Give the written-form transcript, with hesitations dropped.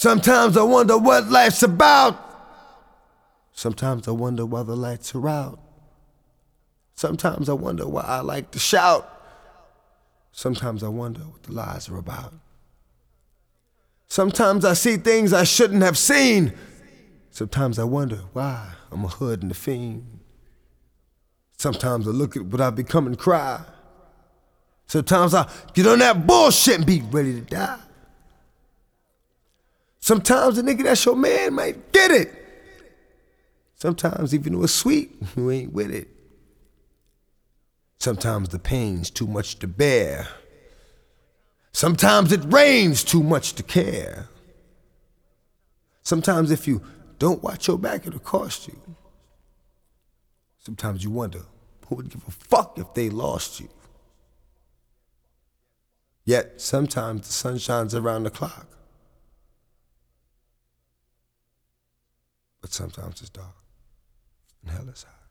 Sometimes I wonder what life's about. Sometimes I wonder why the lights are out. Sometimes I wonder why I like to shout. Sometimes I wonder what the lies are about. Sometimes I see things I shouldn't have seen. Sometimes I wonder why I'm a hood and a fiend. Sometimes I look at what I've become and cry. Sometimes I get on that bullshit and be ready to die. Sometimes the nigga that's your man might get it. Sometimes even though it's sweet, you ain't with it. Sometimes the pain's too much to bear. Sometimes it rains too much to care. Sometimes if you don't watch your back, it'll cost you. Sometimes you wonder, who would give a fuck if they lost you? Yet sometimes the sun shines around the clock. But sometimes it's dark and hell is hot.